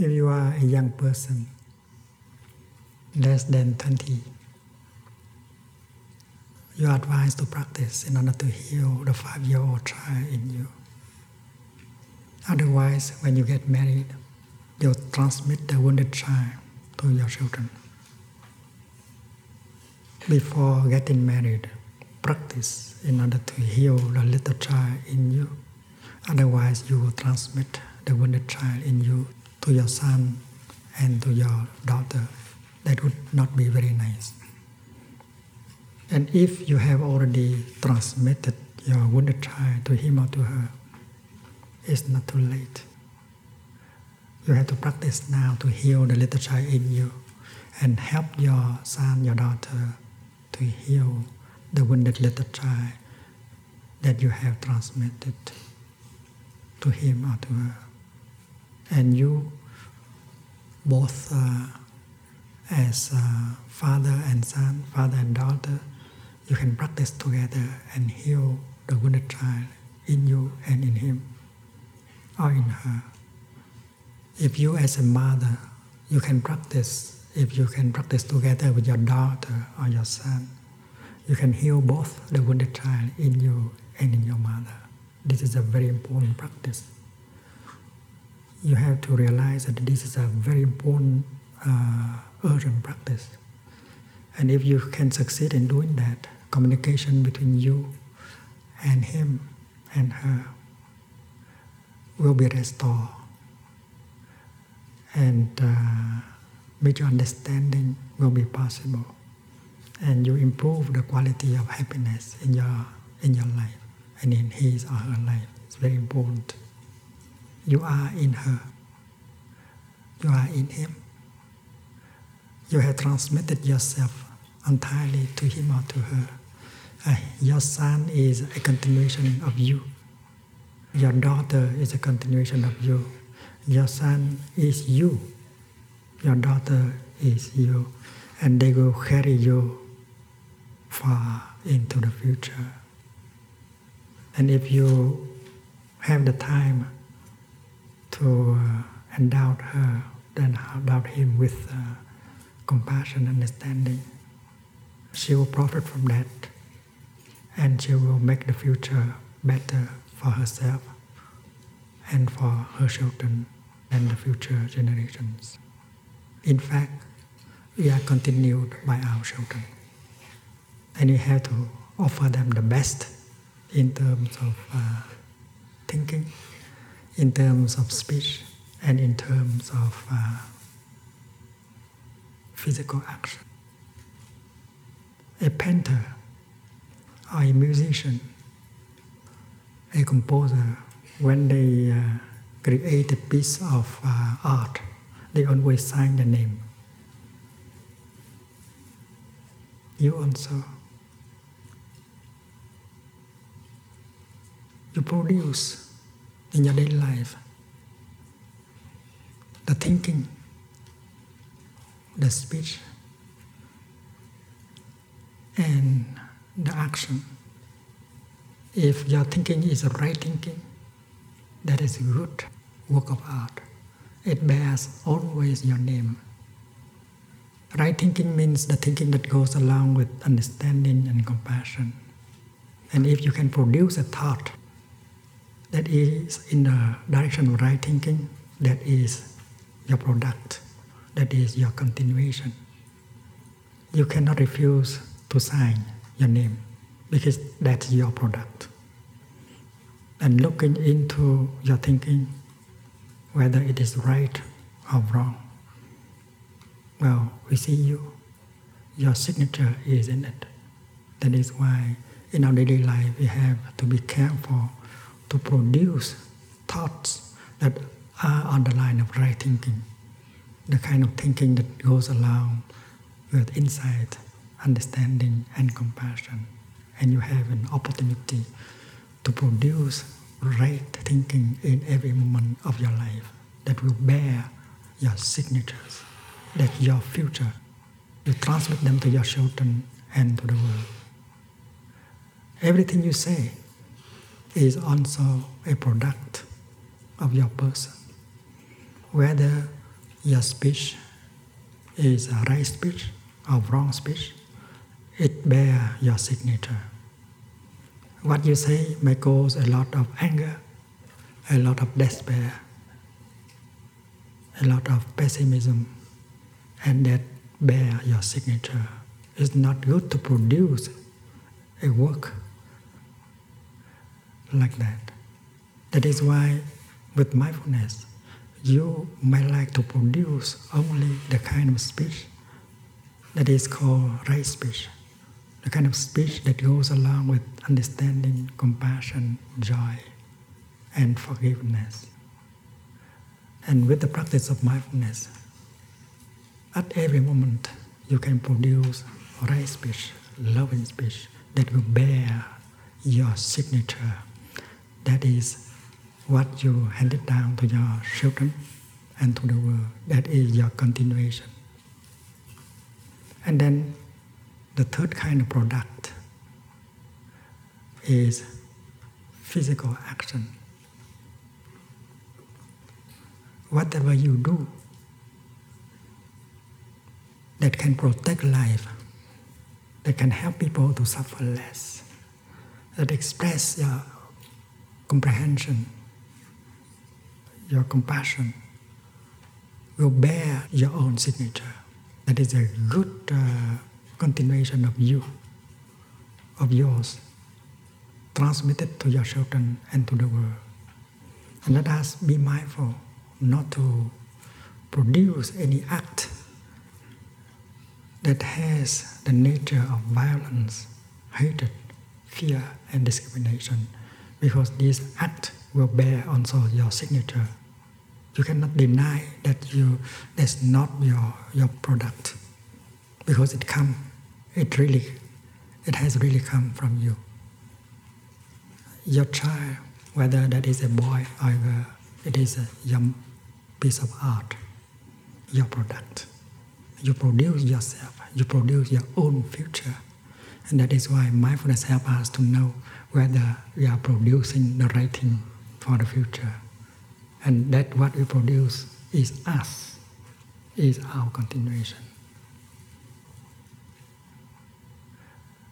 If you are a young person, less than 20, you are advised to practice in order to heal the 5-year-old child in you. Otherwise, when you get married, you'll transmit the wounded child to your children. Before getting married, practice in order to heal the little child in you. Otherwise, you will transmit the wounded child in you to your son and to your daughter. That would not be very nice. And if you have already transmitted your wounded child to him or to her, it's not too late. You have to practice now to heal the little child in you and help your son, your daughter to heal the wounded little child that you have transmitted to him or to her. And you both as father and son, father and daughter, you can practice together and heal the wounded child in you and in him or in her. If you as a mother, you can practice, if you can practice together with your daughter or your son, you can heal both the wounded child in you and in your mother. This is a very important practice. You have to realize that this is a very important, urgent practice. And if you can succeed in doing that, communication between you and him and her will be restored. And mutual understanding will be possible. And you improve the quality of happiness in your life and in his or her life. It's very important. You are in her. You are in him. You have transmitted yourself entirely to him or to her. Your son is a continuation of you. Your daughter is a continuation of you. Your son is you. Your daughter is you. And they will carry you far into the future. And if you have the time to endow her, then endow him with compassion, understanding, she will profit from that, and she will make the future better for herself and for her children and the future generations. In fact, we are continued by our children, and we have to offer them the best in terms of thinking, in terms of speech, and in terms of physical action. A painter or a musician, a composer, when they create a piece of art, they always sign the name. You also. You produce in your daily life the thinking, the speech, and the action. If your thinking is right thinking, that is a good work of art. It bears always your name. Right thinking means the thinking that goes along with understanding and compassion. And if you can produce a thought that is in the direction of right thinking, that is your product, that is your continuation. You cannot refuse to sign your name because that's your product. And looking into your thinking, whether it is right or wrong, well, we see you. Your signature is in it. That is why in our daily life we have to be careful to produce thoughts that are on the line of right thinking, the kind of thinking that goes along with insight, understanding, and compassion. And you have an opportunity to produce right thinking in every moment of your life that will bear your signatures, that's your future. You transmit them to your children and to the world. Everything you say is also a product of your person. Whether your speech is a right speech or wrong speech, it bears your signature. What you say may cause a lot of anger, a lot of despair, a lot of pessimism, and that bear your signature. It's not good to produce a work like that. That is why with mindfulness, you may like to produce only the kind of speech that is called right speech, the kind of speech that goes along with understanding, compassion, joy, and forgiveness. And with the practice of mindfulness, at every moment you can produce right speech, loving speech that will bear your signature. That is what you handed down to your children and to the world. That is your continuation. And then the third kind of product is physical action. Whatever you do that can protect life, that can help people to suffer less, that express your comprehension, your compassion, will bear your own signature. That is a good continuation of you, of yours, transmitted to your children and to the world. And let us be mindful not to produce any act that has the nature of violence, hatred, fear, and discrimination, because this act will bear also your signature. You cannot deny that that's not your product, because it has really come from you. Your child, whether that is a boy or a girl, it is a young piece of art, your product. You produce yourself, you produce your own future. And that is why mindfulness helps us to know whether we are producing the right thing for the future. And that what we produce is us, is our continuation.